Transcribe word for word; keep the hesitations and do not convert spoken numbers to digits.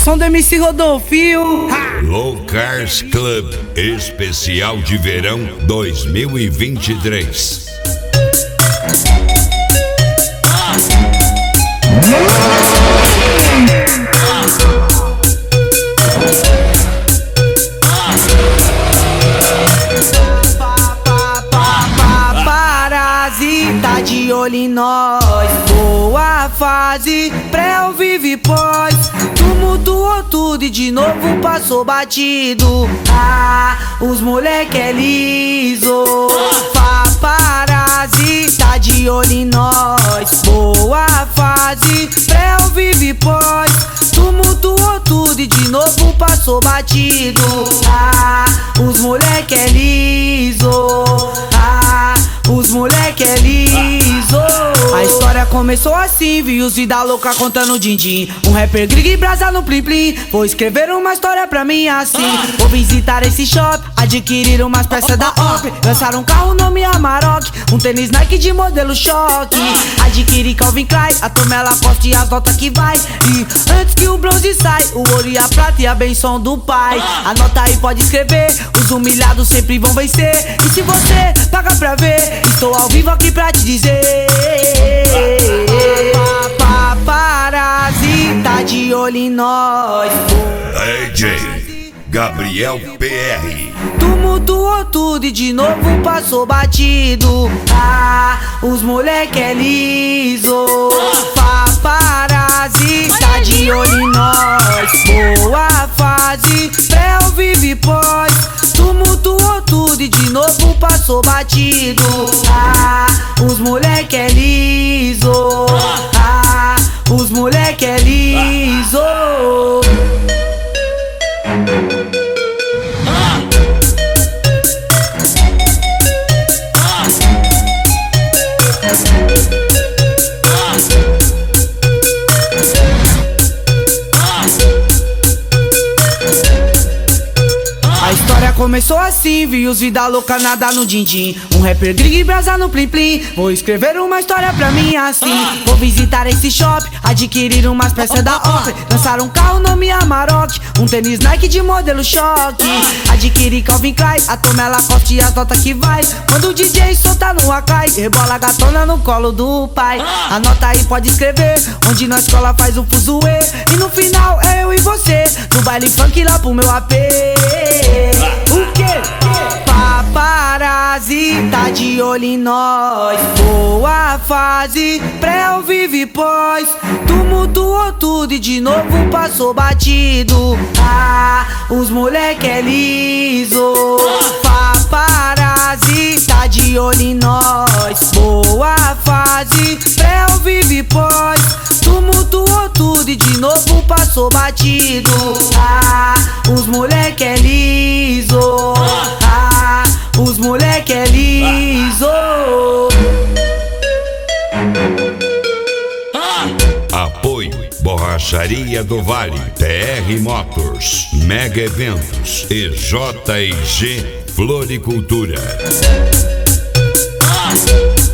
som do M C Rodolfinho. Low Cars Club Especial de Verão dois mil e vinte e três. Tá de olho em nós, boa fase, pré ou vive pós. Tumultuou tudo e de novo passou batido. Ah, os moleque é liso. Paparazzi, tá de olho em nós, boa fase, pré ou vive pós. Tumultuou tudo e de novo passou batido. Ah, os moleque é liso. Ah, os moleque é liso. A história começou assim, vi os vida louca contando din-din. Um rapper grig e brasa no plim plim. Vou escrever uma história pra mim assim. Vou visitar esse shop, adquirir umas peças da Op. Lançar um carro nome Amarok, um tênis Nike de modelo choque. Adquirir Calvin Klein, a Tomela Costa e as notas que vai. E antes que o bronze sai, o ouro e a prata e a benção do pai. Anota aí, pode escrever, os humilhados sempre vão vencer. E se você paga pra ver, estou ao vivo aqui pra te dizer. Paparazzi, tá de olho em nós. D J Gabriel P R. Tumultuou tudo e de novo passou batido. Ah, os moleque é liso. Paparazzi, tá de olho em nós. Boa fase, pré ou vive pós. Tumultuou tudo e de novo passou batido. Ah, os moleque é liso. Ah, os moleque é liso. A história começou assim, vi os vida louca nada no din-din. Um rapper grig e brasa no plim plim. Vou escrever uma história pra mim assim. Vou visitar esse shop, adquirir umas peças da Op. Lançar um carro nome Amarok, um tênis Nike de modelo choque. Adquirir Calvin Klein, a Tomela Costa e as notas que vai. Quando o D J solta no Akai, rebola a gatona no colo do pai. Anota aí, pode escrever, onde na escola faz o fuzuê. E no final é eu e você, no baile funk lá pro meu A P. O quê? Paparazzi, tá de olho em nós. Boa fase, pré ou vive pós. Tumultuou tudo e de novo passou batido. Ah, os moleque é liso. Paparazzi, tá de olho em nós. Boa fase, pré ou vive pós. Tumultuou tudo e de novo passou batido. Ah, os moleque é liso. Ah, os moleque é liso. Apoio Borracharia do Vale, T R Motors, Mega Eventos e J e G Floricultura.